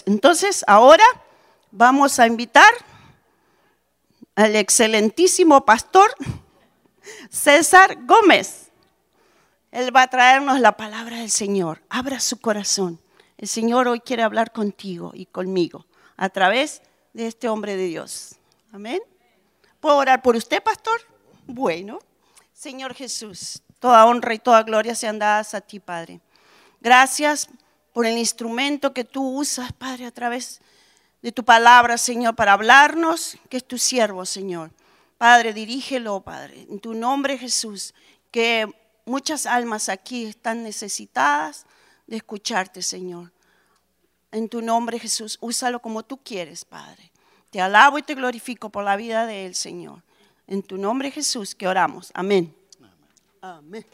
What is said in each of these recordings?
Entonces, ahora vamos a invitar al excelentísimo pastor César Gómez. Él va a traernos la palabra del Señor. Abra su corazón. El Señor hoy quiere hablar contigo y conmigo a través de este hombre de Dios. Amén. ¿Puedo orar por usted, pastor? Bueno, Señor Jesús, toda honra y toda gloria sean dadas a ti, Padre. Gracias por el instrumento que tú usas, Padre, a través de tu palabra, Señor, para hablarnos, que es tu siervo, Señor. Padre, dirígelo, Padre, en tu nombre, Jesús, que muchas almas aquí están necesitadas de escucharte, Señor. En tu nombre, Jesús, úsalo como tú quieres, Padre. Te alabo y te glorifico por la vida de él, Señor. En tu nombre, Jesús, que oramos. Amén. Amén.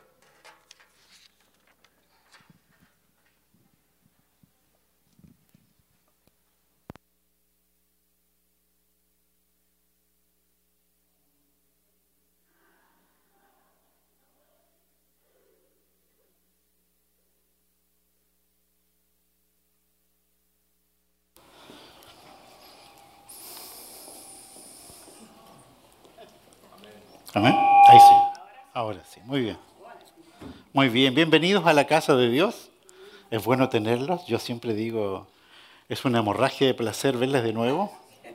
Amén. Ahí sí. Ahora sí. Muy bien. Muy bien. Bienvenidos a la casa de Dios. Es bueno tenerlos. Yo siempre digo, es una hemorragia de placer verles de nuevo.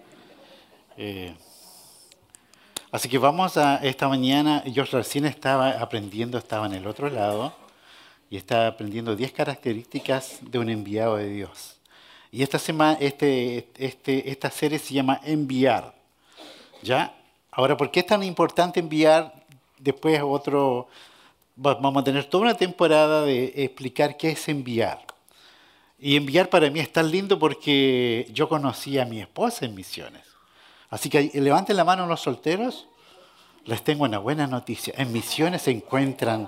Así que vamos a esta mañana. Yo recién estaba aprendiendo, estaba en el otro lado y estaba aprendiendo 10 características de un enviado de Dios. Y esta semana, esta serie se llama Enviar. ¿Ya? Ahora, ¿por qué es tan importante enviar? Después vamos a tener toda una temporada de explicar qué es enviar. Y enviar para mí es tan lindo porque yo conocí a mi esposa en misiones. Así que levanten la mano los solteros. Les tengo una buena noticia. En misiones se encuentran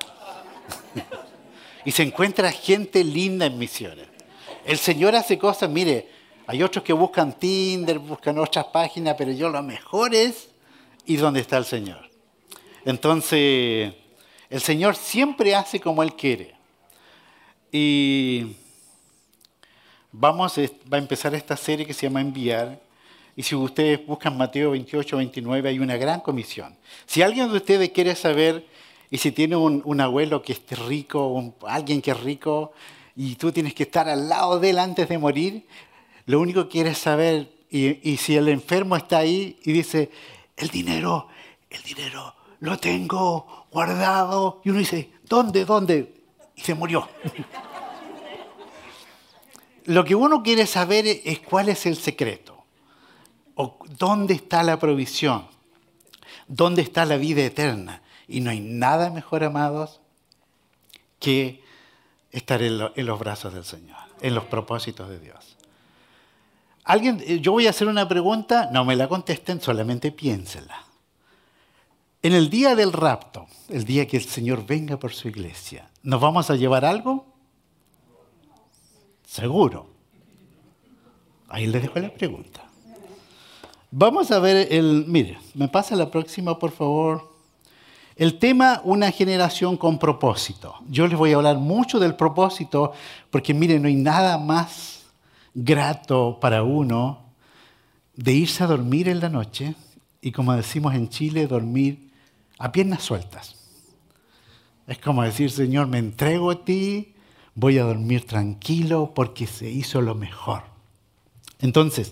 y se encuentra gente linda en misiones. El Señor hace cosas, mire, hay otros que buscan Tinder, buscan otras páginas, pero yo lo mejor es ir donde está el Señor. Entonces, el Señor siempre hace como Él quiere. Y va a empezar esta serie que se llama Enviar. Y si ustedes buscan Mateo 28, 29, hay una gran comisión. Si alguien de ustedes quiere saber, y si tiene un abuelo que esté rico, alguien que es rico, y tú tienes que estar al lado de él antes de morir, lo único que quieres saber, y si el enfermo está ahí y dice, el dinero lo tengo guardado, y uno dice, ¿dónde? Y se murió. Lo que uno quiere saber es cuál es el secreto. O dónde está la provisión, dónde está la vida eterna. Y no hay nada mejor, amados, que estar en los brazos del Señor, en los propósitos de Dios. Yo voy a hacer una pregunta, no me la contesten, solamente piénsenla. En el día del rapto, el día que el Señor venga por su iglesia, ¿nos vamos a llevar algo? Seguro. Ahí les dejo la pregunta. Vamos a ver mire, me pasa la próxima, por favor. El tema, una generación con propósito. Yo les voy a hablar mucho del propósito, porque mire, no hay nada más grato para uno de irse a dormir en la noche y, como decimos en Chile, dormir a piernas sueltas. Es como decir, Señor, me entrego a ti, voy a dormir tranquilo porque se hizo lo mejor. Entonces,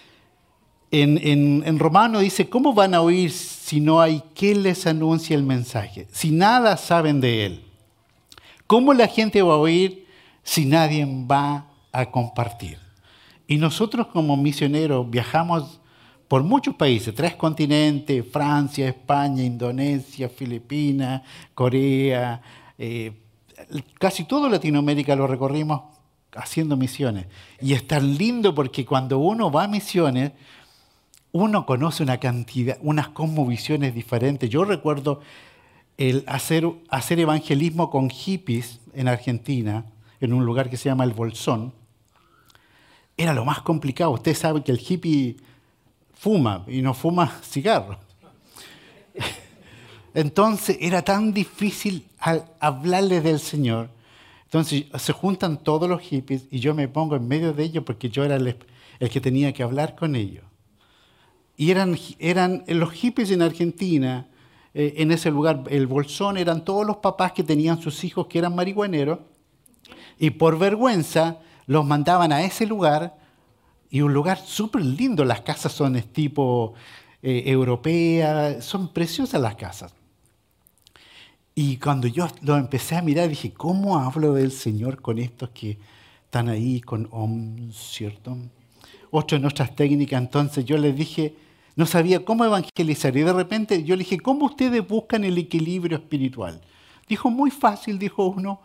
en Romano dice, ¿cómo van a oír si no hay quien les anuncie el mensaje? Si nada saben de él. ¿Cómo la gente va a oír si nadie va a compartir? Y nosotros como misioneros viajamos por muchos países, 3 continentes, Francia, España, Indonesia, Filipinas, Corea, casi toda Latinoamérica lo recorrimos haciendo misiones. Y es tan lindo porque cuando uno va a misiones, uno conoce una cantidad, unas cosmovisiones diferentes. Yo recuerdo el hacer evangelismo con hippies en Argentina, en un lugar que se llama El Bolsón. Era lo más complicado. Usted sabe que el hippie fuma y no fuma cigarros. Entonces era tan difícil hablarles del Señor, Entonces se juntan todos los hippies y yo me pongo en medio de ellos porque yo era el que tenía que hablar con ellos. Y eran los hippies en Argentina, en ese lugar, el Bolsón, eran todos los papás que tenían sus hijos que eran marihuaneros y por vergüenza los mandaban a ese lugar, y un lugar súper lindo. Las casas son tipo europea, son preciosas las casas. Y cuando yo lo empecé a mirar, dije, ¿cómo hablo del Señor con estos que están ahí con ¿cierto? Otra de nuestras técnicas, entonces yo les dije, no sabía cómo evangelizar. Y de repente yo le dije, ¿cómo ustedes buscan el equilibrio espiritual? Dijo, muy fácil, dijo uno.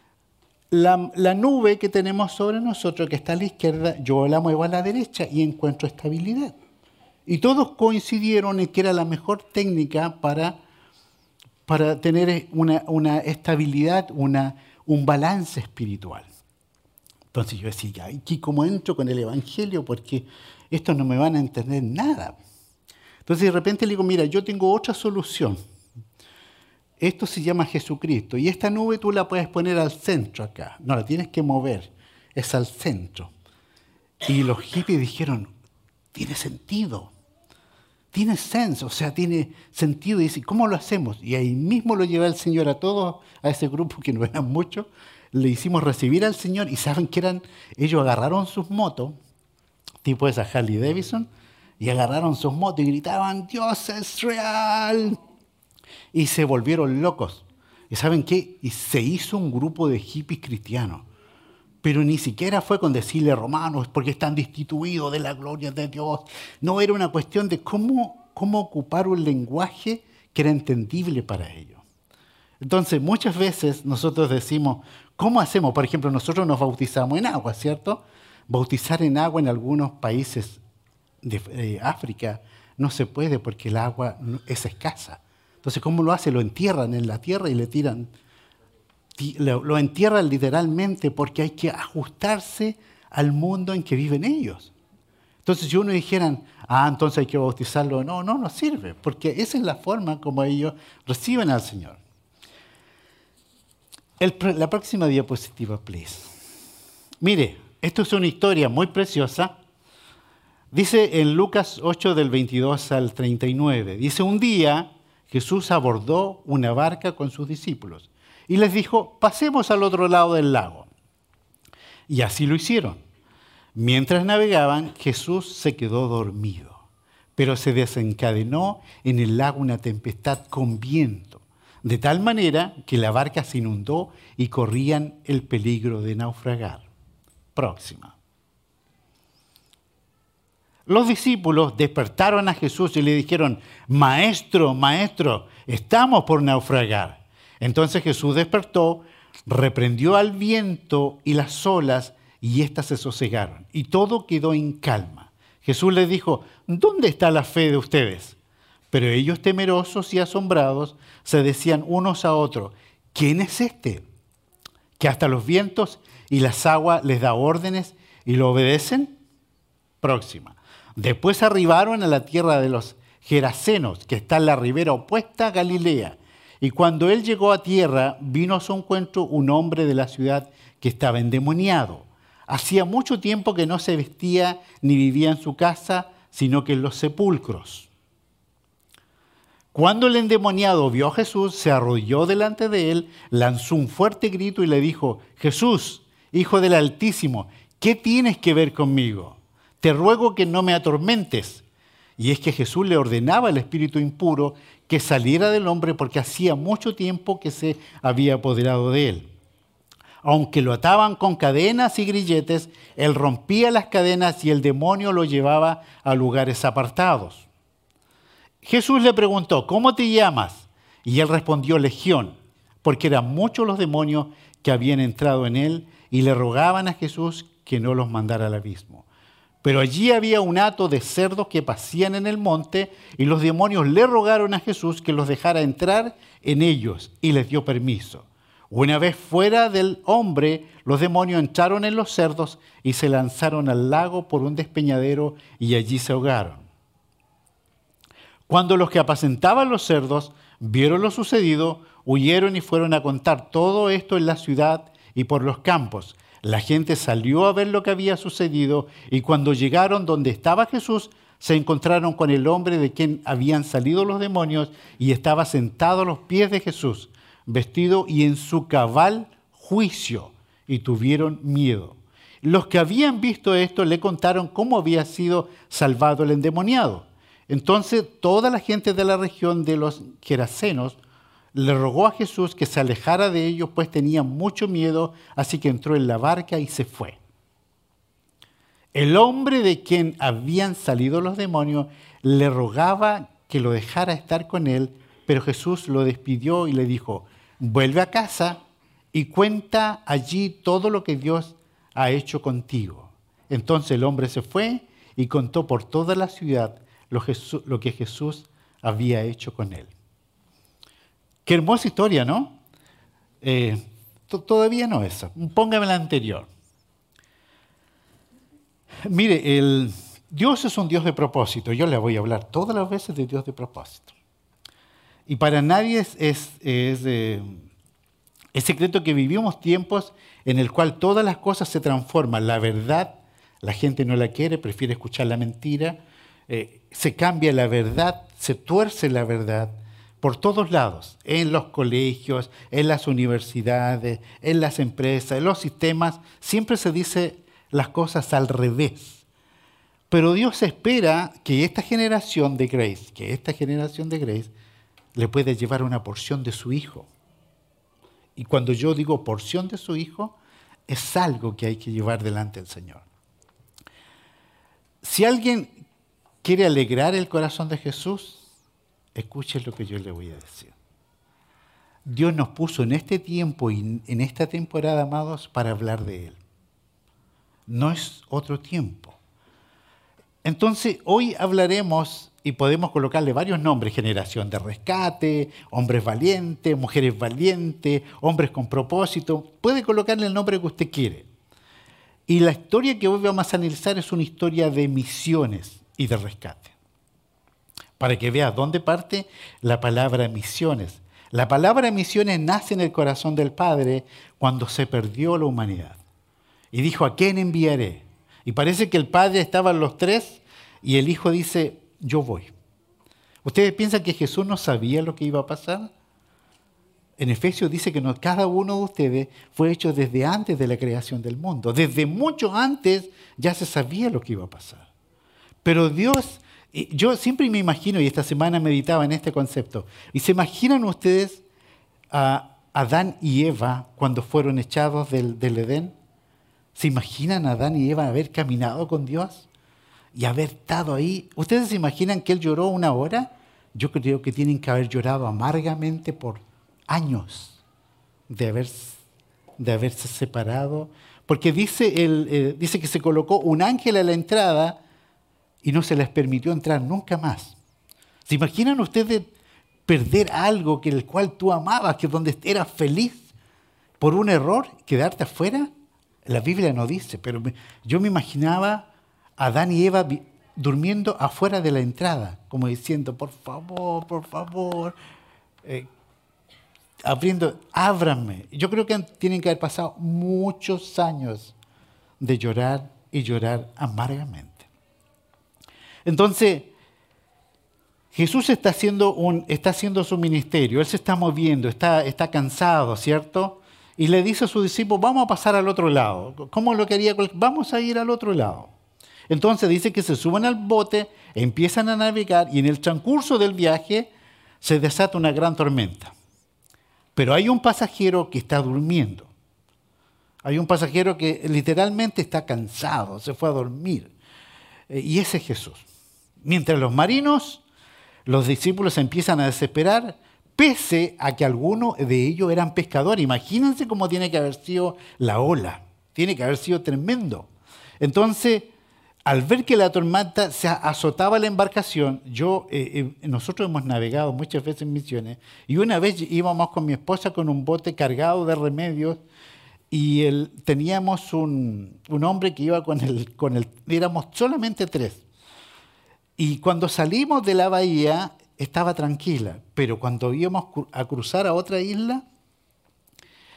La nube que tenemos sobre nosotros, que está a la izquierda, yo la muevo a la derecha y encuentro estabilidad. Y todos coincidieron en que era la mejor técnica para tener una estabilidad, un balance espiritual. Entonces yo decía, ¿y cómo entro con el Evangelio? Porque estos no me van a entender nada. Entonces de repente le digo, mira, yo tengo otra solución. Esto se llama Jesucristo. Y esta nube tú la puedes poner al centro acá. No, la tienes que mover. Es al centro. Y los hippies dijeron, tiene sentido. Tiene senso, o sea, tiene sentido. Y dice, ¿cómo lo hacemos? Y ahí mismo lo llevé al Señor a todos, a ese grupo que no eran muchos. Le hicimos recibir al Señor y ¿saben qué eran? Ellos agarraron sus motos, tipo esa Harley Davidson, y agarraron sus motos y gritaban, Dios es real. Y se volvieron locos. ¿Y saben qué? Y se hizo un grupo de hippies cristianos. Pero ni siquiera fue con decirle romanos porque están destituidos de la gloria de Dios. No, era una cuestión de cómo ocupar un lenguaje que era entendible para ellos. Entonces, muchas veces nosotros decimos, ¿cómo hacemos? Por ejemplo, nosotros nos bautizamos en agua, ¿cierto? Bautizar en agua en algunos países de África no se puede porque el agua es escasa. Entonces, ¿cómo lo hace? Lo entierran en la tierra y le tiran. Lo entierran literalmente porque hay que ajustarse al mundo en que viven ellos. Entonces, si uno dijeran, entonces hay que bautizarlo, no sirve, porque esa es la forma como ellos reciben al Señor. La próxima diapositiva, please. Mire, esto es una historia muy preciosa. Dice en Lucas 8, del 22 al 39, dice, un día Jesús abordó una barca con sus discípulos y les dijo, pasemos al otro lado del lago. Y así lo hicieron. Mientras navegaban, Jesús se quedó dormido, pero se desencadenó en el lago una tempestad con viento, de tal manera que la barca se inundó y corrían el peligro de naufragar. Próxima. Los discípulos despertaron a Jesús y le dijeron, Maestro, Maestro, estamos por naufragar. Entonces Jesús despertó, reprendió al viento y las olas, y éstas se sosegaron, y todo quedó en calma. Jesús les dijo, ¿dónde está la fe de ustedes? Pero ellos, temerosos y asombrados, se decían unos a otros, ¿quién es este? Que hasta los vientos y las aguas les da órdenes y lo obedecen. Próxima. Después arribaron a la tierra de los Gerasenos, que está en la ribera opuesta a Galilea. Y cuando él llegó a tierra, vino a su encuentro un hombre de la ciudad que estaba endemoniado. Hacía mucho tiempo que no se vestía ni vivía en su casa, sino que en los sepulcros. Cuando el endemoniado vio a Jesús, se arrodilló delante de él, lanzó un fuerte grito y le dijo, Jesús, Hijo del Altísimo, ¿qué tienes que ver conmigo? Te ruego que no me atormentes. Y es que Jesús le ordenaba al espíritu impuro que saliera del hombre porque hacía mucho tiempo que se había apoderado de él. Aunque lo ataban con cadenas y grilletes, él rompía las cadenas y el demonio lo llevaba a lugares apartados. Jesús le preguntó, ¿cómo te llamas? Y él respondió, Legión, porque eran muchos los demonios que habían entrado en él y le rogaban a Jesús que no los mandara al abismo. Pero allí había un hato de cerdos que pacían en el monte y los demonios le rogaron a Jesús que los dejara entrar en ellos y les dio permiso. Una vez fuera del hombre, los demonios entraron en los cerdos y se lanzaron al lago por un despeñadero y allí se ahogaron. Cuando los que apacentaban los cerdos vieron lo sucedido, huyeron y fueron a contar todo esto en la ciudad y por los campos. La gente salió a ver lo que había sucedido y cuando llegaron donde estaba Jesús, se encontraron con el hombre de quien habían salido los demonios y estaba sentado a los pies de Jesús, vestido y en su cabal juicio, y tuvieron miedo. Los que habían visto esto le contaron cómo había sido salvado el endemoniado. Entonces toda la gente de la región de los Gerasenos le rogó a Jesús que se alejara de ellos, pues tenía mucho miedo, así que entró en la barca y se fue. El hombre de quien habían salido los demonios le rogaba que lo dejara estar con él, pero Jesús lo despidió y le dijo: vuelve a casa y cuenta allí todo lo que Dios ha hecho contigo. Entonces el hombre se fue y contó por toda la ciudad lo que Jesús había hecho con él. Qué hermosa historia, ¿no? Todavía no esa. Póngame la anterior. Mire, Dios es un Dios de propósito. Yo le voy a hablar todas las veces de Dios de propósito. Y para nadie es secreto que vivimos tiempos en el cual todas las cosas se transforman. La verdad, la gente no la quiere, prefiere escuchar la mentira. Se cambia la verdad, se tuerce la verdad por todos lados, en los colegios, en las universidades, en las empresas, en los sistemas. Siempre se dice las cosas al revés. Pero Dios espera que esta generación de Grace, le pueda llevar una porción de su Hijo. Y cuando yo digo porción de su Hijo, es algo que hay que llevar delante del Señor. Si alguien quiere alegrar el corazón de Jesús, escuchen lo que yo le voy a decir. Dios nos puso en este tiempo y en esta temporada, amados, para hablar de Él. No es otro tiempo. Entonces, hoy hablaremos y podemos colocarle varios nombres: generación de rescate, hombres valientes, mujeres valientes, hombres con propósito. Puede colocarle el nombre que usted quiere. Y la historia que hoy vamos a analizar es una historia de misiones y de rescate. Para que vea dónde parte la palabra misiones. La palabra misiones nace en el corazón del Padre cuando se perdió la humanidad. Y dijo: ¿a quién enviaré? Y parece que el Padre estaban los tres y el Hijo dice: yo voy. ¿Ustedes piensan que Jesús no sabía lo que iba a pasar? En Efesios dice que cada uno de ustedes fue hecho desde antes de la creación del mundo. Desde mucho antes ya se sabía lo que iba a pasar. Pero Dios, yo siempre me imagino, y esta semana meditaba en este concepto, y se imaginan ustedes a Adán y Eva cuando fueron echados del Edén. ¿Se imaginan a Adán y Eva haber caminado con Dios y haber estado ahí? ¿Ustedes se imaginan que Él lloró 1 hora? Yo creo que tienen que haber llorado amargamente por años de haberse separado. Porque dice que se colocó un ángel a la entrada y no se les permitió entrar nunca más. ¿Se imaginan ustedes perder algo que el cual tú amabas, que donde eras feliz, por un error, quedarte afuera? La Biblia no dice, pero yo me imaginaba a Adán y Eva durmiendo afuera de la entrada, como diciendo: por favor, ábranme. Yo creo que tienen que haber pasado muchos años de llorar y llorar amargamente. Entonces, Jesús está haciendo su ministerio, Él se está moviendo, está cansado, ¿cierto? Y le dice a sus discípulos: vamos a pasar al otro lado. ¿Cómo lo quería? Vamos a ir al otro lado. Entonces dice que se suben al bote, empiezan a navegar y en el transcurso del viaje se desata una gran tormenta. Pero hay un pasajero que está durmiendo. Hay un pasajero que literalmente está cansado, se fue a dormir. Y ese es Jesús. Mientras los marinos, los discípulos se empiezan a desesperar, pese a que algunos de ellos eran pescadores. Imagínense cómo tiene que haber sido la ola. Tiene que haber sido tremendo. Entonces, al ver que la tormenta se azotaba la embarcación, nosotros hemos navegado muchas veces en misiones, y una vez íbamos con mi esposa con un bote cargado de remedios, y teníamos un hombre que iba éramos solamente 3. Y cuando salimos de la bahía, estaba tranquila, pero cuando íbamos a cruzar a otra isla,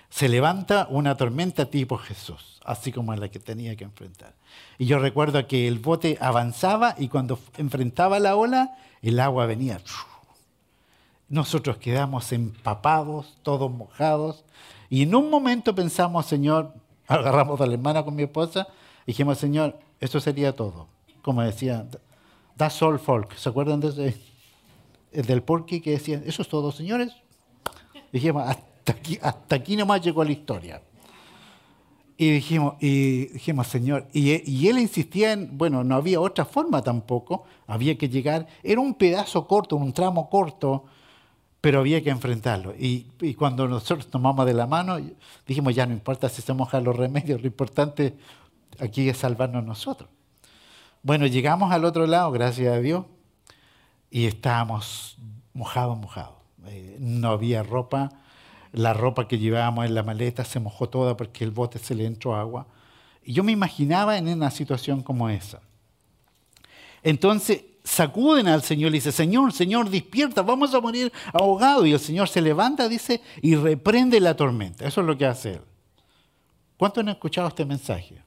Se levanta una tormenta tipo Jesús, así como la que tenía que enfrentar. Y yo recuerdo que el bote avanzaba y cuando enfrentaba la ola, el agua venía. Nosotros quedamos empapados, todos mojados. Y en un momento pensamos, Señor, agarramos a la hermana con mi esposa y dijimos, Señor, eso sería todo. Como decía, that's all folk. ¿Se acuerdan de ese, del Porky que decía, eso es todo, señores? Dijimos, hasta aquí nomás llegó la historia. Y dijimos, Señor, y él insistía en, bueno, no había otra forma tampoco, había que llegar, era un pedazo corto, un tramo corto, pero había que enfrentarlo. Y cuando nosotros tomamos de la mano, dijimos, ya no importa si se mojan los remedios, lo importante aquí es salvarnos nosotros. Bueno, llegamos al otro lado, gracias a Dios, y estábamos mojados. No había ropa. La ropa que llevábamos en la maleta se mojó toda porque el bote se le entró agua. Y yo me imaginaba en una situación como esa. Entonces sacuden al Señor y dice, Señor, despierta, vamos a morir ahogados. Y el Señor se levanta, dice, y reprende la tormenta. Eso es lo que hace Él. ¿Cuántos han escuchado este mensaje?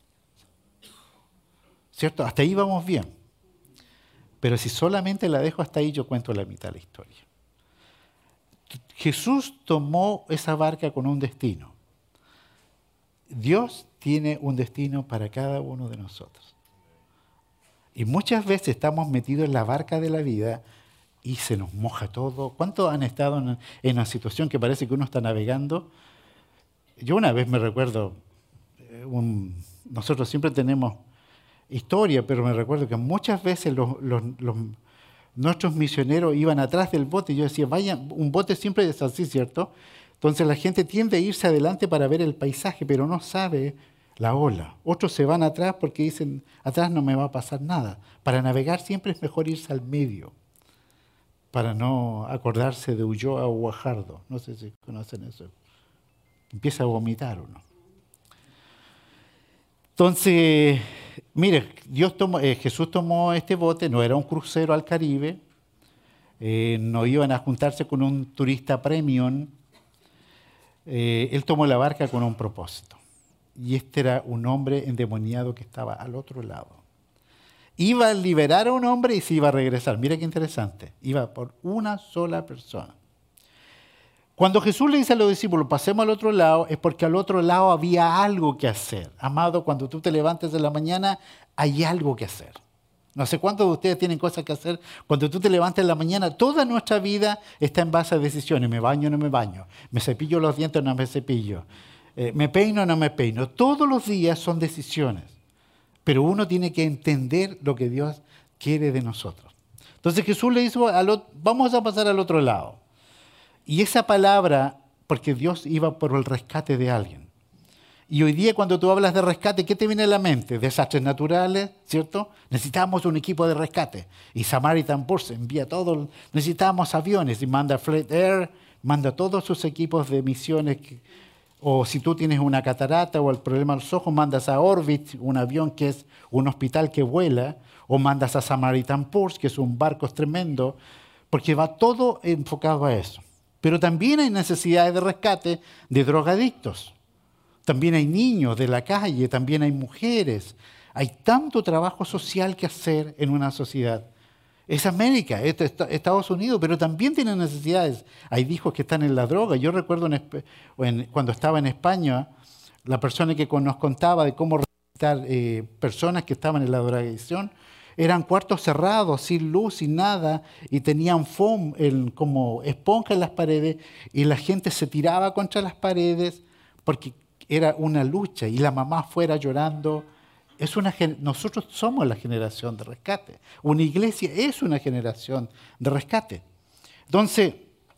¿Cierto? Hasta ahí vamos bien. Pero si solamente la dejo hasta ahí, yo cuento la mitad de la historia. Jesús tomó esa barca con un destino. Dios tiene un destino para cada uno de nosotros. Y muchas veces estamos metidos en la barca de la vida y se nos moja todo. ¿Cuántos han estado en una situación que parece que uno está navegando? Yo una vez me recuerdo, nosotros siempre tenemos historia, pero me recuerdo que muchas veces nuestros misioneros iban atrás del bote y yo decía, vaya, un bote siempre es así, ¿cierto? Entonces la gente tiende a irse adelante para ver el paisaje, pero no sabe la ola. Otros se van atrás porque dicen, atrás no me va a pasar nada. Para navegar siempre es mejor irse al medio, para no acordarse de Ulloa o Guajardo. No sé si conocen eso. Empieza a vomitar uno. Entonces, mire, Jesús tomó este bote, no era un crucero al Caribe, no iban a juntarse con un turista premium, Él tomó la barca con un propósito. Y este era un hombre endemoniado que estaba al otro lado. Iba a liberar a un hombre y se iba a regresar. Mira qué interesante, iba por una sola persona. Cuando Jesús le dice a los discípulos, pasemos al otro lado, es porque al otro lado había algo que hacer. Amado, cuando tú te levantes en la mañana, hay algo que hacer. No sé cuántos de ustedes tienen cosas que hacer. Cuando tú te levantas en la mañana, toda nuestra vida está en base a decisiones. ¿Me baño o no me baño? ¿Me cepillo los dientes o no me cepillo? ¿Me peino o no me peino? Todos los días son decisiones. Pero uno tiene que entender lo que Dios quiere de nosotros. Entonces Jesús le dijo, vamos a pasar al otro lado. Y esa palabra, porque Dios iba por el rescate de alguien. Y hoy día cuando tú hablas de rescate, ¿qué te viene a la mente? Desastres naturales, ¿cierto? Necesitamos un equipo de rescate. Y Samaritan Purse envía todo. Necesitamos aviones y manda Fleet Air, manda todos sus equipos de misiones. O si tú tienes una catarata o el problema de los ojos, mandas a Orbit, un avión que es un hospital que vuela. O mandas a Samaritan Purse, que es un barco tremendo. Porque va todo enfocado a eso. Pero también hay necesidades de rescate de drogadictos. También hay niños de la calle, también hay mujeres. Hay tanto trabajo social que hacer en una sociedad. Es América, es Estados Unidos, pero también tiene necesidades. Hay hijos que están en la droga. Yo recuerdo cuando estaba en España, la persona que nos contaba de cómo rescatar personas que estaban en la drogadicción, eran cuartos cerrados, sin luz, sin nada, y tenían foam como esponja en las paredes, y la gente se tiraba contra las paredes porque era una lucha, y la mamá afuera llorando. Nosotros somos la generación de rescate. Una iglesia es una generación de rescate. Entonces,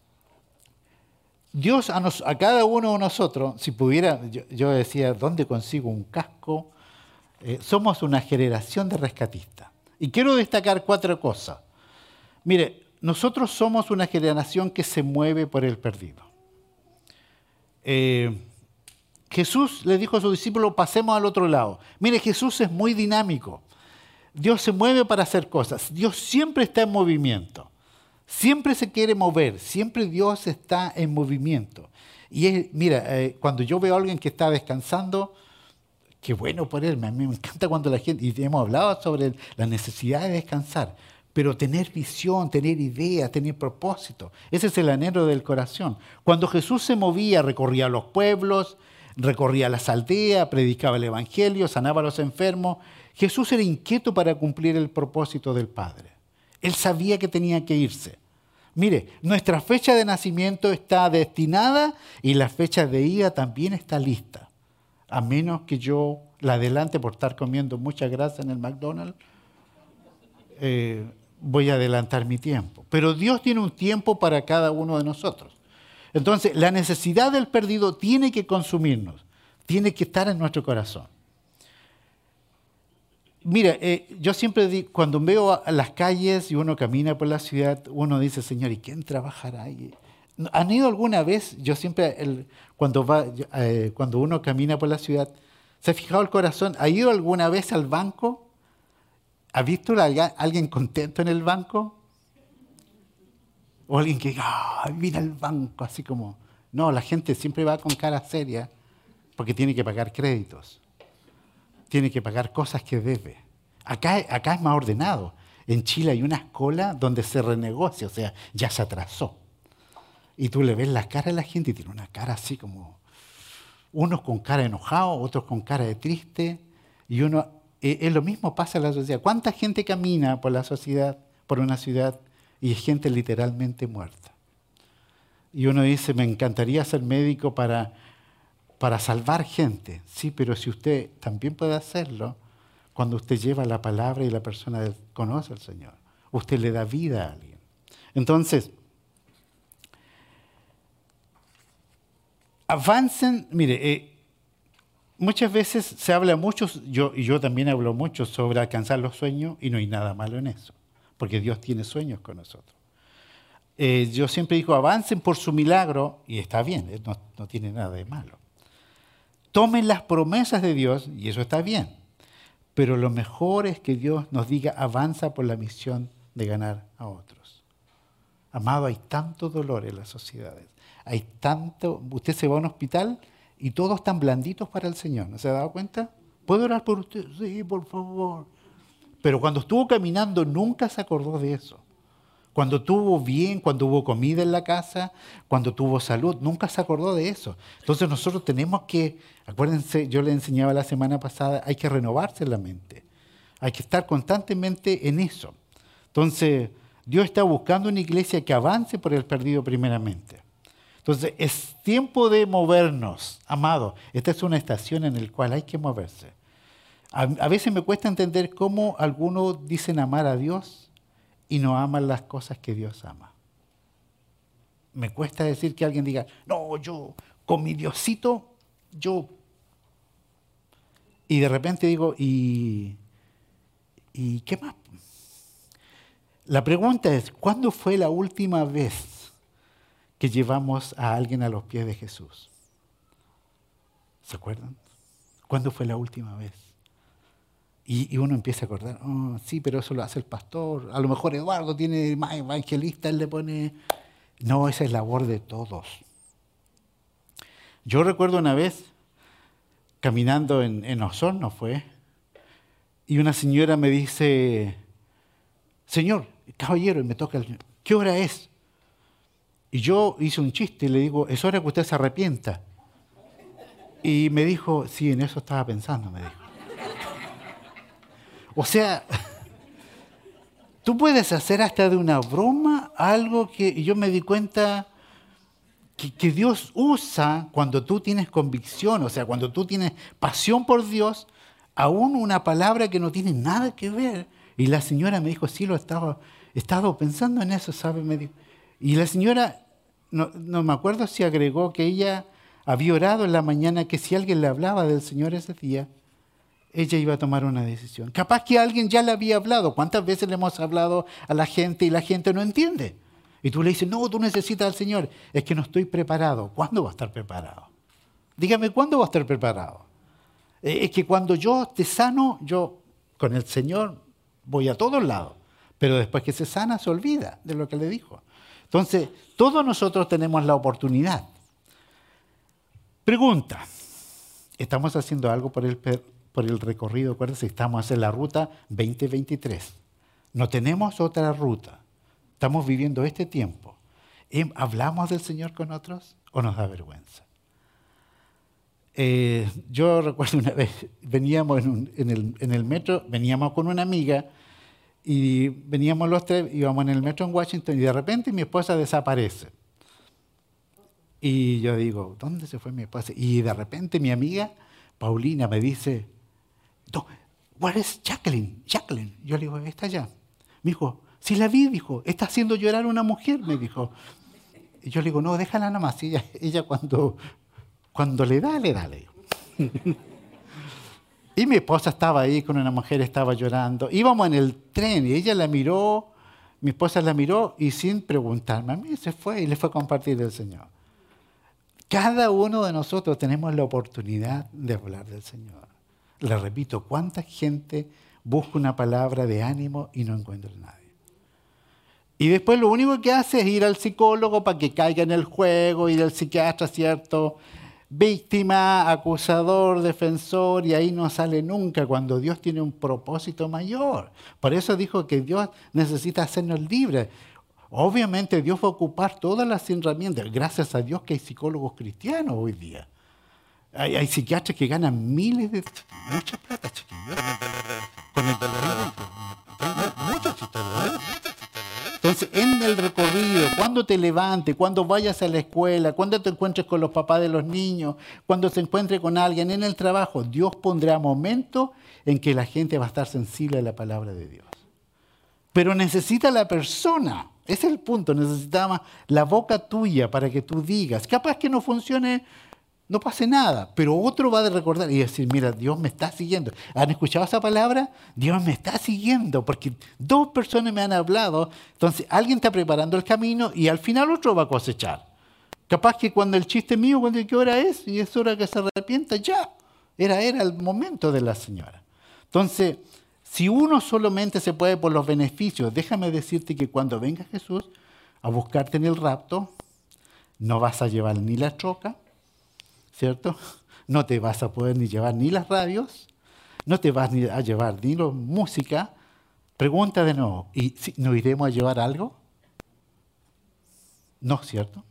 Dios a cada uno de nosotros, si pudiera, yo decía, ¿dónde consigo un casco? Somos una generación de rescatistas. Y quiero destacar 4 cosas. Mire, nosotros somos una generación que se mueve por el perdido. Jesús le dijo a sus discípulos, pasemos al otro lado. Mire, Jesús es muy dinámico. Dios se mueve para hacer cosas. Dios siempre está en movimiento. Siempre se quiere mover. Siempre Dios está en movimiento. Y mira, cuando yo veo a alguien que está descansando, qué bueno por él. A mí me encanta cuando la gente, y hemos hablado sobre la necesidad de descansar, pero tener visión, tener ideas, tener propósito. Ese es el anhelo del corazón. Cuando Jesús se movía, recorría los pueblos, recorría las aldeas, predicaba el evangelio, sanaba a los enfermos. Jesús era inquieto para cumplir el propósito del Padre. Él sabía que tenía que irse. Mire, nuestra fecha de nacimiento está destinada y la fecha de ida también está lista. A menos que yo la adelante por estar comiendo mucha grasa en el McDonald's, voy a adelantar mi tiempo. Pero Dios tiene un tiempo para cada uno de nosotros. Entonces, la necesidad del perdido tiene que consumirnos, tiene que estar en nuestro corazón. Mira, yo siempre digo, cuando veo a las calles y uno camina por la ciudad, uno dice, Señor, ¿y quién trabajará ahí? ¿Han ido alguna vez? Yo siempre, cuando uno camina por la ciudad, ¿se ha fijado el corazón? ¿Ha ido alguna vez al banco? ¿Ha visto a alguien contento en el banco? O alguien que diga, mira el banco, así como... No, la gente siempre va con cara seria porque tiene que pagar créditos. Tiene que pagar cosas que debe. Acá es más ordenado. En Chile hay una cola donde se renegocia, o sea, ya se atrasó. Y tú le ves la cara a la gente y tiene una cara así como... Unos con cara enojado, otros con cara de triste. Y uno... es lo mismo pasa en la sociedad. ¿Cuánta gente camina por la sociedad, por una ciudad, y es gente literalmente muerta? Y uno dice, me encantaría ser médico para salvar gente. Sí, pero si usted también puede hacerlo cuando usted lleva la palabra y la persona conoce al Señor. Usted le da vida a alguien. Entonces, avancen, mire, muchas veces se habla mucho, yo también hablo mucho sobre alcanzar los sueños y no hay nada malo en eso, porque Dios tiene sueños con nosotros. Yo siempre digo, avancen por su milagro y está bien, no tiene nada de malo. Tomen las promesas de Dios y eso está bien, pero lo mejor es que Dios nos diga, avanza por la misión de ganar a otros. Amado, hay tanto dolor en las sociedades, hay tanto, usted se va a un hospital y todos están blanditos para el Señor, ¿no se ha dado cuenta? ¿Puedo orar por usted? Sí, por favor. Pero cuando estuvo caminando nunca se acordó de eso. Cuando estuvo bien, cuando hubo comida en la casa, cuando tuvo salud, nunca se acordó de eso. Entonces nosotros tenemos que, acuérdense, yo le enseñaba la semana pasada, hay que renovarse la mente. Hay que estar constantemente en eso. Entonces, Dios está buscando una iglesia que avance por el perdido primeramente. Entonces, es tiempo de movernos, amado. Esta es una estación en la cual hay que moverse. A veces me cuesta entender cómo algunos dicen amar a Dios y no aman las cosas que Dios ama. Me cuesta decir que alguien diga, no, yo con mi Diosito, yo... Y de repente digo, ¿y qué más? La pregunta es, ¿cuándo fue la última vez que llevamos a alguien a los pies de Jesús? ¿Se acuerdan? ¿Cuándo fue la última vez? Y uno empieza a acordar, oh, sí, pero eso lo hace el pastor. A lo mejor Eduardo tiene más evangelista, él le pone... No, esa es labor de todos. Yo recuerdo una vez, caminando en Osorno fue, y una señora me dice, señor, caballero, y me toca el... ¿Qué hora es? Y yo hice un chiste y le digo, es hora que usted se arrepienta. Y me dijo, sí, en eso estaba pensando, me dijo. O sea, tú puedes hacer hasta de una broma algo que yo me di cuenta que Dios usa cuando tú tienes convicción, o sea, cuando tú tienes pasión por Dios, aún una palabra que no tiene nada que ver. Y la señora me dijo, sí, he estado pensando en eso, ¿sabe? Me dijo. Y la señora, no me acuerdo si agregó que ella había orado en la mañana que si alguien le hablaba del Señor ese día, ella iba a tomar una decisión. Capaz que alguien ya le había hablado. ¿Cuántas veces le hemos hablado a la gente y la gente no entiende? Y tú le dices, no, tú necesitas al Señor. Es que no estoy preparado. ¿Cuándo va a estar preparado? Dígame, ¿cuándo va a estar preparado? Es que cuando yo esté sano, yo con el Señor voy a todos lados. Pero después que se sana, se olvida de lo que le dijo. Entonces, todos nosotros tenemos la oportunidad. Pregunta. Estamos haciendo algo por el recorrido, acuérdense, estamos en la ruta 2023. No tenemos otra ruta. Estamos viviendo este tiempo. ¿Hablamos del Señor con otros o nos da vergüenza? Yo recuerdo una vez, veníamos en el metro, veníamos con una amiga y veníamos los tres, íbamos en el metro en Washington y de repente mi esposa desaparece. Y yo digo, ¿dónde se fue mi esposa? Y de repente mi amiga, Paulina, me dice, ¿where is Jacqueline? Jacqueline. Yo le digo, está allá. Me dijo, sí la vi, dijo, está haciendo llorar a una mujer, me dijo. Y yo le digo, no, déjala nada más. Ella cuando le da, le da. Le digo. Y mi esposa estaba ahí con una mujer, estaba llorando. Íbamos en el tren y ella la miró, mi esposa la miró y sin preguntarme a mí se fue y le fue a compartir el Señor. Cada uno de nosotros tenemos la oportunidad de hablar del Señor. Le repito, ¿cuánta gente busca una palabra de ánimo y no encuentra a nadie? Y después lo único que hace es ir al psicólogo para que caiga en el juego, ir al psiquiatra, ¿cierto? Víctima, acusador, defensor, y ahí no sale nunca cuando Dios tiene un propósito mayor. Por eso dijo que Dios necesita hacernos libres. Obviamente Dios va a ocupar todas las herramientas. Gracias a Dios que hay psicólogos cristianos hoy día. Hay psiquiatras que ganan mucha plata, chiquillos. Con el muchos psicólogos. Entonces, en el recorrido, cuando te levantes, cuando vayas a la escuela, cuando te encuentres con los papás de los niños, cuando se encuentre con alguien en el trabajo, Dios pondrá momentos en que la gente va a estar sensible a la palabra de Dios. Pero necesita la persona. Ese es el punto. Necesitamos la boca tuya para que tú digas. Capaz que no funcione, no pase nada, pero otro va a recordar y decir, mira, Dios me está siguiendo. ¿Han escuchado esa palabra? Dios me está siguiendo, porque 2 personas me han hablado. Entonces, alguien está preparando el camino y al final otro va a cosechar. Capaz que cuando el chiste mío, cuando ¿qué hora es? Y es hora que se arrepienta, ya. Era el momento de la señora. Entonces, si uno solamente se puede por los beneficios, déjame decirte que cuando venga Jesús a buscarte en el rapto, no vas a llevar ni la troca, ¿cierto? No te vas a poder ni llevar ni las radios, no te vas a llevar ni la música. Pregunta de nuevo, ¿y si nos iremos a llevar algo? No, ¿cierto?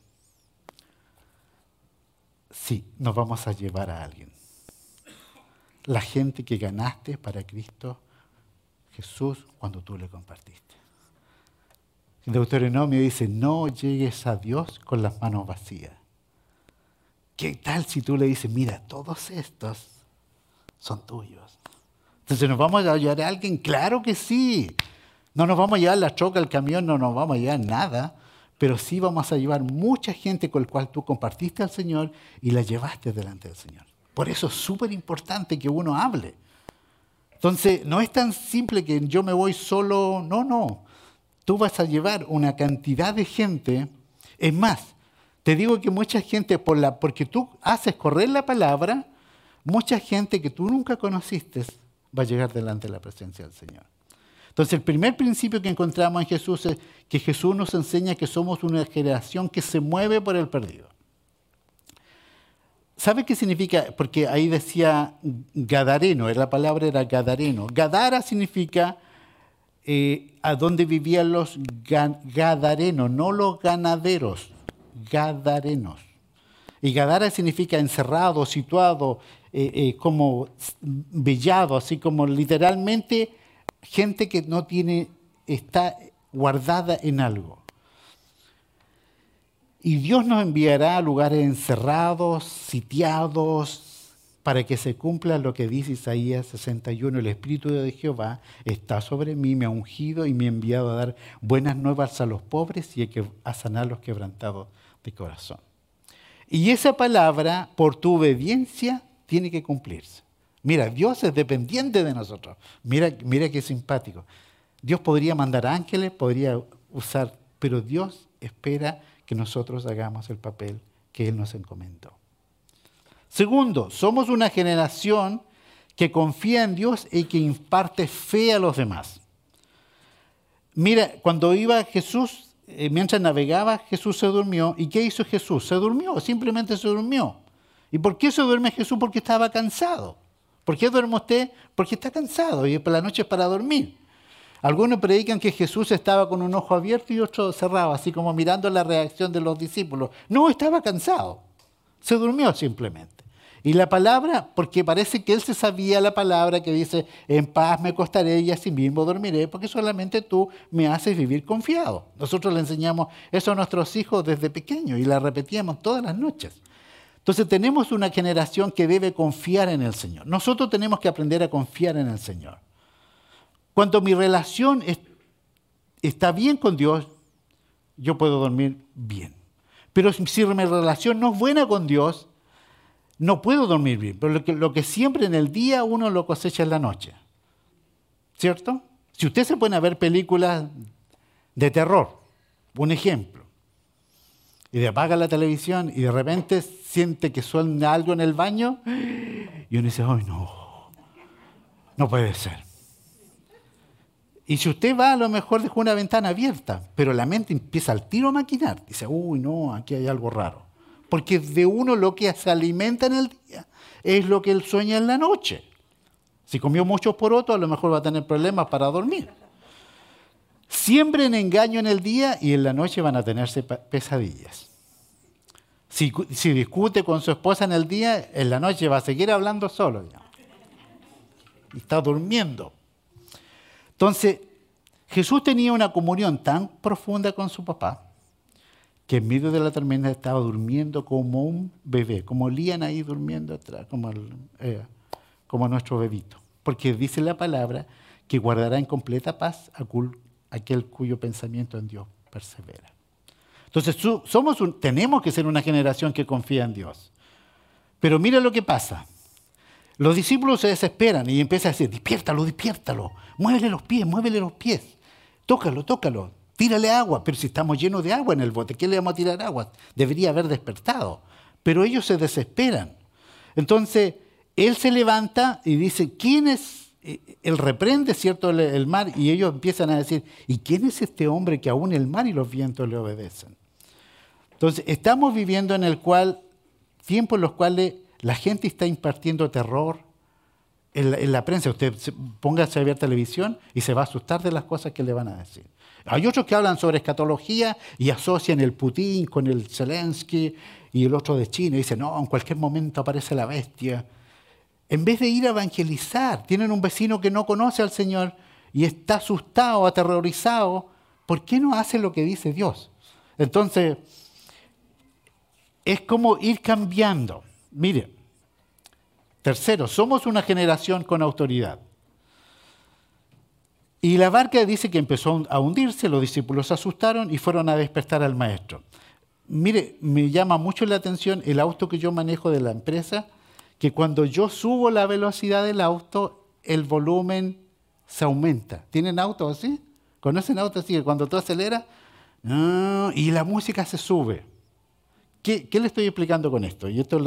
Sí, nos vamos a llevar a alguien. La gente que ganaste para Cristo Jesús cuando tú le compartiste. En Deuteronomio dice, no llegues a Dios con las manos vacías. ¿Qué tal si tú le dices, mira, todos estos son tuyos? Entonces, ¿nos vamos a llevar a alguien? Claro que sí. No nos vamos a llevar la troca, el camión, no nos vamos a llevar nada, pero sí vamos a llevar mucha gente con la cual tú compartiste al Señor y la llevaste delante del Señor. Por eso es súper importante que uno hable. Entonces, no es tan simple que yo me voy solo, no. Tú vas a llevar una cantidad de gente. Es más, te digo que mucha gente, porque tú haces correr la palabra, mucha gente que tú nunca conociste va a llegar delante de la presencia del Señor. Entonces, el primer principio que encontramos en Jesús es que Jesús nos enseña que somos una generación que se mueve por el perdido. ¿Sabe qué significa? Porque ahí decía gadareno, la palabra era gadareno. Gadara significa a donde vivían los gadarenos, no los ganaderos, gadarenos. Y Gadara significa encerrado, situado, como vellado, así como literalmente gente que no tiene, está guardada en algo. Y Dios nos enviará a lugares encerrados, sitiados, para que se cumpla lo que dice Isaías 61. El Espíritu de Jehová está sobre mí, me ha ungido y me ha enviado a dar buenas nuevas a los pobres y a sanar a los quebrantados de corazón. Y esa palabra, por tu obediencia, tiene que cumplirse. Mira, Dios es dependiente de nosotros. Mira qué simpático. Dios podría mandar ángeles, podría usar, pero Dios espera que nosotros hagamos el papel que Él nos encomendó. Segundo, somos una generación que confía en Dios y que imparte fe a los demás. Mira, cuando iba Jesús, mientras navegaba, Jesús se durmió. ¿Y qué hizo Jesús? Se durmió, simplemente se durmió. ¿Y por qué se duerme Jesús? Porque estaba cansado. ¿Por qué duerme usted? Porque está cansado y por la noche es para dormir. Algunos predican que Jesús estaba con un ojo abierto y otro cerrado, así como mirando la reacción de los discípulos. No, estaba cansado. Se durmió simplemente. Y la palabra, porque parece que él se sabía la palabra que dice, en paz me acostaré y así mismo dormiré, porque solamente tú me haces vivir confiado. Nosotros le enseñamos eso a nuestros hijos desde pequeños y la repetíamos todas las noches. Entonces tenemos una generación que debe confiar en el Señor. Nosotros tenemos que aprender a confiar en el Señor. Cuando mi relación está bien con Dios, yo puedo dormir bien. Pero si mi relación no es buena con Dios, no puedo dormir bien. Pero lo que siempre en el día uno lo cosecha en la noche. ¿Cierto? Si usted se pone a ver películas de terror, un ejemplo, y apaga la televisión y de repente siente que suena algo en el baño, y uno dice, ¡ay no! No puede ser. Y si usted va, a lo mejor dejó una ventana abierta, pero la mente empieza al tiro a maquinar. Dice, uy, no, aquí hay algo raro. Porque de uno lo que se alimenta en el día es lo que él sueña en la noche. Si comió muchos porotos, a lo mejor va a tener problemas para dormir. Siembren engaño en el día y en la noche van a tenerse pesadillas. Si discute con su esposa en el día, en la noche va a seguir hablando solo. Ya. Y está durmiendo. Entonces, Jesús tenía una comunión tan profunda con su papá que en medio de la tormenta estaba durmiendo como un bebé, como Lían ahí durmiendo atrás, como nuestro bebito. Porque dice la palabra que guardará en completa paz aquel cuyo pensamiento en Dios persevera. Entonces, tenemos que ser una generación que confía en Dios. Pero mira lo que pasa. Los discípulos se desesperan y empiezan a decir, despiértalo, despiértalo, muévele los pies, tócalo, tírale agua. Pero si estamos llenos de agua en el bote, ¿qué le vamos a tirar agua? Debería haber despertado. Pero ellos se desesperan. Entonces, él se levanta y dice, ¿quién es? Él reprende, ¿cierto?, el mar y ellos empiezan a decir, ¿y quién es este hombre que aún el mar y los vientos le obedecen? Entonces, estamos viviendo tiempos en los cuales la gente está impartiendo terror en la prensa. Usted póngase a ver televisión y se va a asustar de las cosas que le van a decir. Hay otros que hablan sobre escatología y asocian el Putin con el Zelensky y el otro de China. Y dicen, no, en cualquier momento aparece la bestia. En vez de ir a evangelizar, tienen un vecino que no conoce al Señor y está asustado, aterrorizado. ¿Por qué no hace lo que dice Dios? Entonces, es como ir cambiando. Mire, tercero, somos una generación con autoridad. Y la barca dice que empezó a hundirse, los discípulos se asustaron y fueron a despertar al maestro. Mire, me llama mucho la atención el auto que yo manejo de la empresa, que cuando yo subo la velocidad del auto, el volumen se aumenta. ¿Tienen autos así? ¿Conocen autos así? Que cuando tú aceleras, y la música se sube. ¿Qué le estoy explicando con esto? Y esto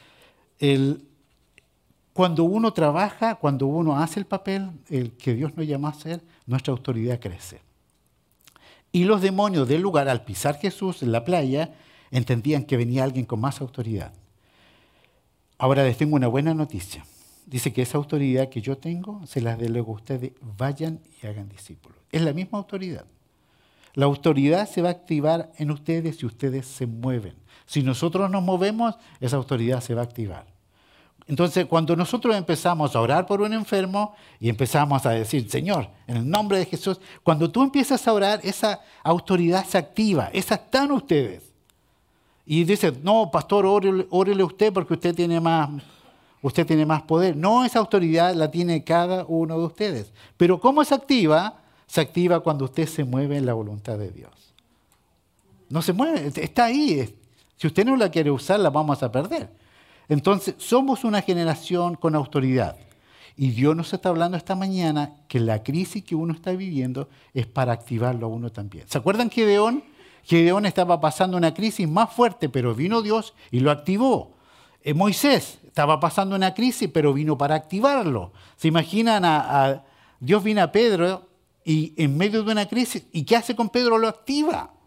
cuando uno trabaja, cuando uno hace el papel el que Dios nos llama a hacer, nuestra autoridad crece. Y los demonios del lugar, al pisar Jesús en la playa, entendían que venía alguien con más autoridad. Ahora les tengo una buena noticia. Dice que esa autoridad que yo tengo, se las delego a ustedes, vayan y hagan discípulos. Es la misma autoridad. La autoridad se va a activar en ustedes si ustedes se mueven. Si nosotros nos movemos, esa autoridad se va a activar. Entonces, cuando nosotros empezamos a orar por un enfermo y empezamos a decir, Señor, en el nombre de Jesús, cuando tú empiezas a orar, esa autoridad se activa, esa está en ustedes. Y dice, no, pastor, órele usted porque usted tiene más poder. No, esa autoridad la tiene cada uno de ustedes. Pero ¿cómo se activa? Se activa cuando usted se mueve en la voluntad de Dios. No se mueve, está ahí. Si usted no la quiere usar, la vamos a perder. Entonces, somos una generación con autoridad. Y Dios nos está hablando esta mañana que la crisis que uno está viviendo es para activarlo a uno también. ¿Se acuerdan que Gedeón estaba pasando una crisis más fuerte, pero vino Dios y lo activó? Moisés estaba pasando una crisis, pero vino para activarlo. ¿Se imaginan? Dios vino a Pedro y en medio de una crisis, ¿y qué hace con Pedro? Lo activa.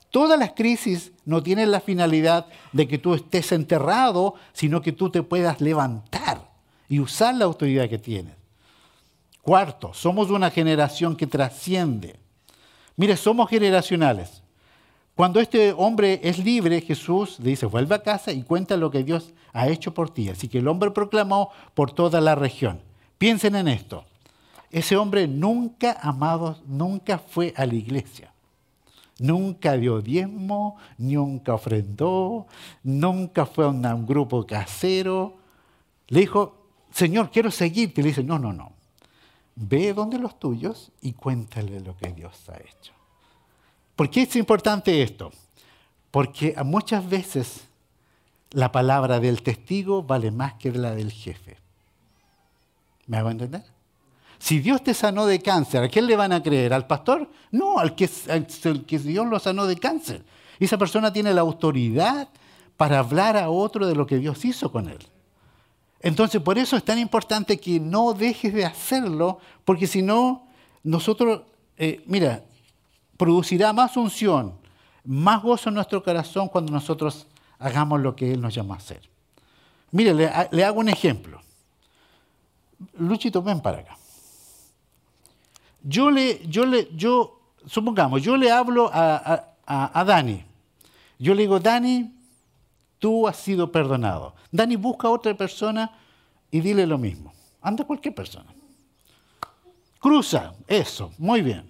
Todas las crisis no tienen la finalidad de que tú estés enterrado, sino que tú te puedas levantar y usar la autoridad que tienes. Cuarto, somos una generación que trasciende. Mire, somos generacionales. Cuando este hombre es libre, Jesús dice, vuelve a casa y cuenta lo que Dios ha hecho por ti. Así que el hombre proclamó por toda la región. Piensen en esto. Ese hombre nunca, amados, nunca fue a la iglesia. Nunca dio diezmo, nunca ofrendó, nunca fue a un grupo casero. Le dijo, Señor, quiero seguirte. Y le dice, no. Ve donde los tuyos y cuéntale lo que Dios ha hecho. ¿Por qué es importante esto? Porque muchas veces la palabra del testigo vale más que la del jefe. ¿Me hago entender? Si Dios te sanó de cáncer, ¿a quién le van a creer? ¿Al pastor? No, al que Dios lo sanó de cáncer. Esa persona tiene la autoridad para hablar a otro de lo que Dios hizo con él. Entonces, por eso es tan importante que no dejes de hacerlo, porque si no, nosotros, producirá más unción, más gozo en nuestro corazón cuando nosotros hagamos lo que Él nos llama a hacer. Mire, le hago un Luchito, ven para acá. Supongamos, yo le hablo a Dani. Yo le digo, Dani, tú has sido perdonado. Dani, busca a otra persona y dile lo mismo. Anda cualquier persona. Cruza, eso, muy bien.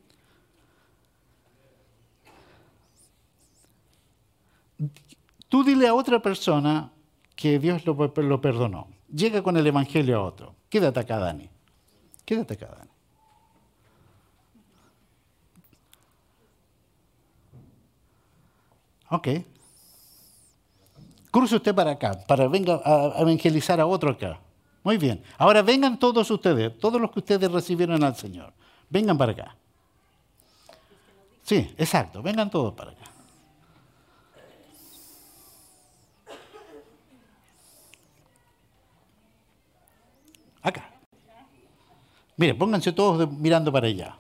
Tú dile a otra persona que Dios lo perdonó. Llega con el evangelio a otro. Quédate acá, Dani. Quédate acá, Dani. Ok. Cruce usted para acá, venga a evangelizar a otro acá. Muy bien. Ahora vengan todos ustedes, todos los que ustedes recibieron al Señor. Vengan para acá. Sí, exacto. Vengan todos para acá. Acá. Mire, pónganse todos mirando para allá.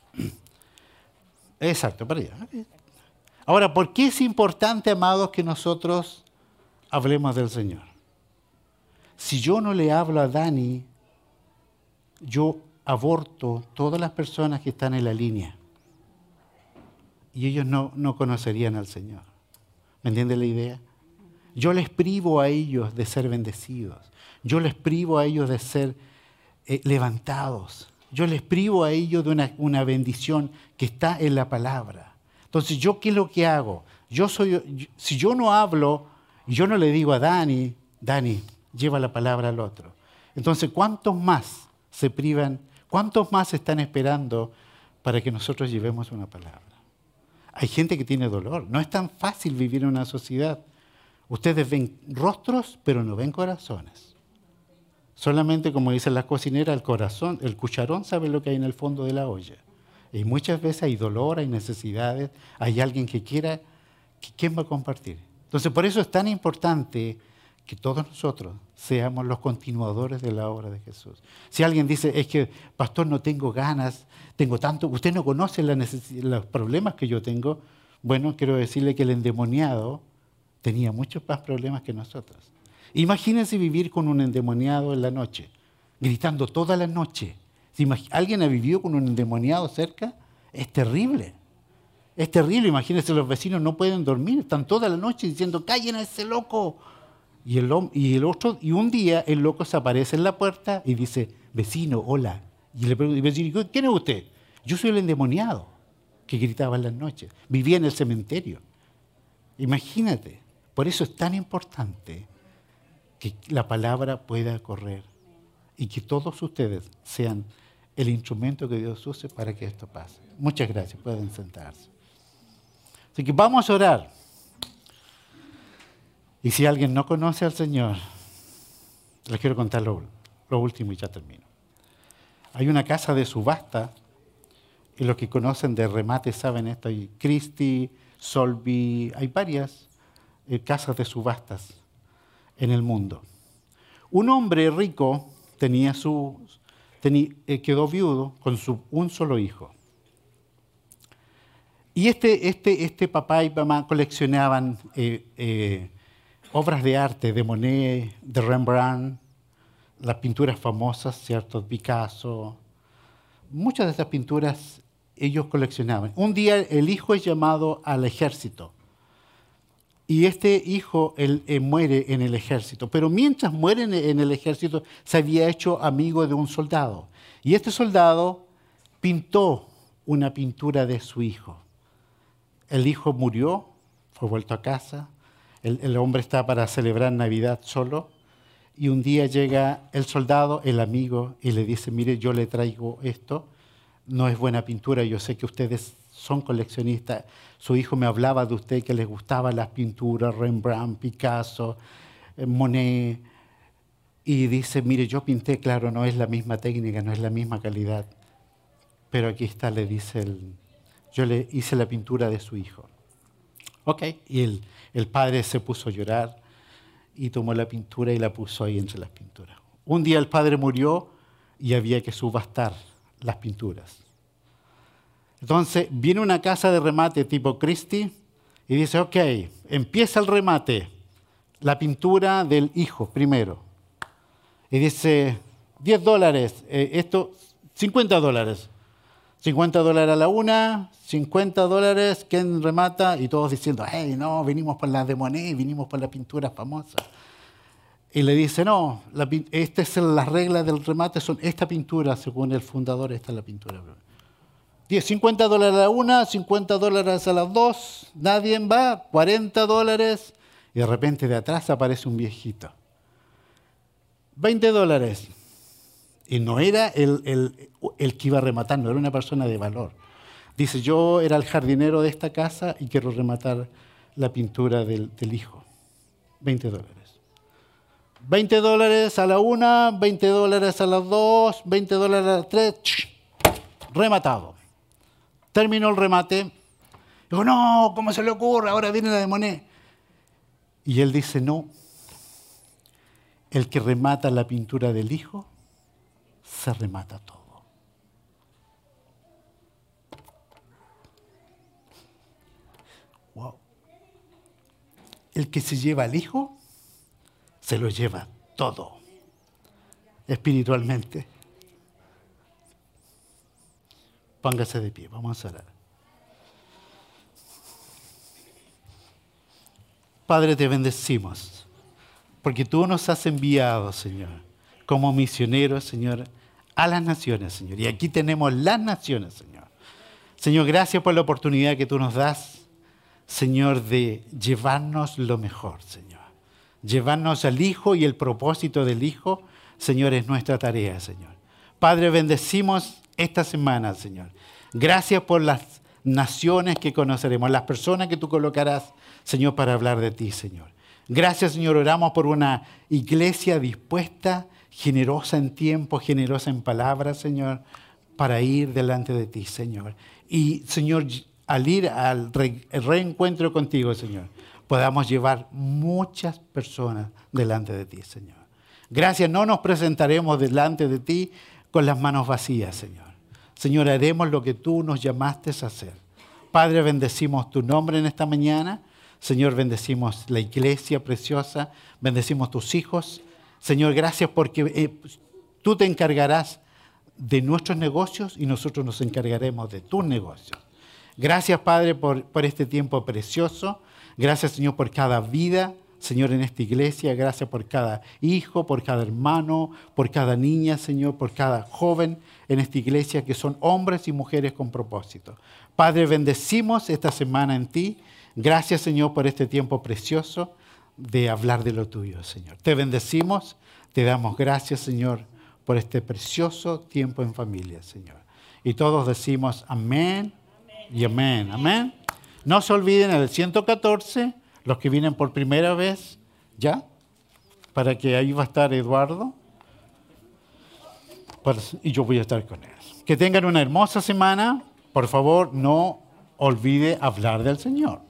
Exacto, para allá. Okay. Ahora, ¿por qué es importante, amados, que nosotros hablemos del Señor? Si yo no le hablo a Dani, yo aborto todas las personas que están en la línea. Y ellos no conocerían al Señor. ¿Me entiende la idea? Yo les privo a ellos de ser bendecidos. Yo les privo a ellos de ser levantados. Yo les privo a ellos de una bendición que está en la palabra. Entonces, ¿yo qué es lo que hago? Si yo no hablo, y yo no le digo a Dani, lleva la palabra al otro. Entonces, ¿cuántos más se privan? ¿Cuántos más están esperando para que nosotros llevemos una palabra? Hay gente que tiene dolor. No es tan fácil vivir en una sociedad. Ustedes ven rostros, pero no ven corazones. Solamente, como dicen las cocineras, el cucharón sabe lo que hay en el fondo de la olla. Y muchas veces hay dolor, hay necesidades, hay alguien que quiera, ¿quién va a compartir? Entonces, por eso es tan importante que todos nosotros seamos los continuadores de la obra de Jesús. Si alguien dice, es que, pastor, no tengo ganas, tengo tanto, usted no conoce los problemas que yo tengo, bueno, quiero decirle que el endemoniado tenía muchos más problemas que nosotros. Imagínense vivir con un endemoniado en la noche, gritando toda la noche. Si alguien ha vivido con un endemoniado cerca, es terrible. Es terrible, imagínense, los vecinos no pueden dormir, están toda la noche diciendo, callen a ese loco. Y un día el loco se aparece en la puerta y dice, vecino, hola. Y le pregunta, vecino, ¿quién es usted? Yo soy el endemoniado que gritaba en las noches. Vivía en el cementerio. Imagínate, por eso es tan importante que la palabra pueda correr y que todos ustedes sean el instrumento que Dios use para que esto pase. Muchas gracias, pueden sentarse. Así que vamos a orar. Y si alguien no conoce al Señor, les quiero contar lo último y ya termino. Hay una casa de subasta, y los que conocen de remate saben esto, hay Christie, Solby, hay varias casas de subastas en el mundo. Un hombre rico quedó viudo con un solo hijo. Y este papá y mamá coleccionaban obras de arte de Monet, de Rembrandt, las pinturas famosas, ¿cierto? Picasso. Muchas de estas pinturas ellos coleccionaban. Un día el hijo es llamado al ejército. Y este hijo muere en el ejército. Pero mientras muere en el ejército, se había hecho amigo de un soldado. Y este soldado pintó una pintura de su hijo. El hijo murió, fue vuelto a casa. El hombre está para celebrar Navidad solo. Y un día llega el soldado, el amigo, y le dice, mire, yo le traigo esto. No es buena pintura, yo sé que ustedes son coleccionistas. Su hijo me hablaba de usted, que les gustaban las pinturas, Rembrandt, Picasso, Monet. Y dice, mire, yo pinté, claro, no es la misma técnica, no es la misma calidad. Pero aquí está, le dice yo le hice la pintura de su hijo. Ok, y el padre se puso a llorar y tomó la pintura y la puso ahí entre las pinturas. Un día el padre murió y había que subastar las pinturas. Entonces viene una casa de remate tipo Christie y dice, ok, empieza el remate, la pintura del hijo primero. Y dice, $10, esto, $50. $50 a la una, $50, ¿quién remata? Y todos diciendo, hey, no, vinimos por la de Monet, vinimos por la pintura famosa. Y le dice, no, estas son las reglas del remate, son esta pintura, según el fundador, esta es la pintura. $50 a la una, $50 a las dos, nadie va, $40. Y de repente de atrás aparece un viejito. $20. Y no era el que iba a rematar, no era una persona de valor. Dice, yo era el jardinero de esta casa y quiero rematar la pintura del hijo. $20. $20 a la una, $20 a las dos, $20 a las tres, rematado. Terminó el remate. Digo, no, ¿cómo se le ocurre? Ahora viene la de Monet. Y él dice, no, el que remata la pintura del hijo, se remata todo. Wow. El que se lleva al hijo, se lo lleva todo, espiritualmente. Póngase de pie, vamos a orar. Padre, te bendecimos, porque tú nos has enviado, Señor, como misioneros, Señor, a las naciones, Señor. Y aquí tenemos las naciones, Señor. Señor, gracias por la oportunidad que tú nos das, Señor, de llevarnos lo mejor, Señor. Llevarnos al Hijo y el propósito del Hijo, Señor, es nuestra tarea, Señor. Padre, bendecimos esta semana, Señor. Gracias por las naciones que conoceremos, las personas que tú colocarás, Señor, para hablar de ti, Señor. Gracias, Señor, oramos por una iglesia dispuesta, generosa en tiempo, generosa en palabras, Señor, para ir delante de ti, Señor. Y, Señor, al ir al reencuentro contigo, Señor, podamos llevar muchas personas delante de ti, Señor. Gracias, no nos presentaremos delante de ti con las manos vacías, Señor. Señor, haremos lo que tú nos llamaste a hacer. Padre, bendecimos tu nombre en esta mañana. Señor, bendecimos la iglesia preciosa, bendecimos tus hijos. Señor, gracias porque tú te encargarás de nuestros negocios y nosotros nos encargaremos de tus negocios. Gracias, Padre, por este tiempo precioso. Gracias, Señor, por cada vida, Señor, en esta iglesia. Gracias por cada hijo, por cada hermano, por cada niña, Señor, por cada joven en esta iglesia, que son hombres y mujeres con propósito. Padre, bendecimos esta semana en ti. Gracias, Señor, por este tiempo precioso de hablar de lo tuyo, Señor. Te bendecimos, te damos gracias, Señor, por este precioso tiempo en familia, Señor. Y todos decimos amén y amén. Amén. No se olviden el 114, los que vienen por primera vez, ¿ya? Para que ahí va a estar Eduardo. Y yo voy a estar con él. Que tengan una hermosa semana. Por favor, no olvide hablar del Señor.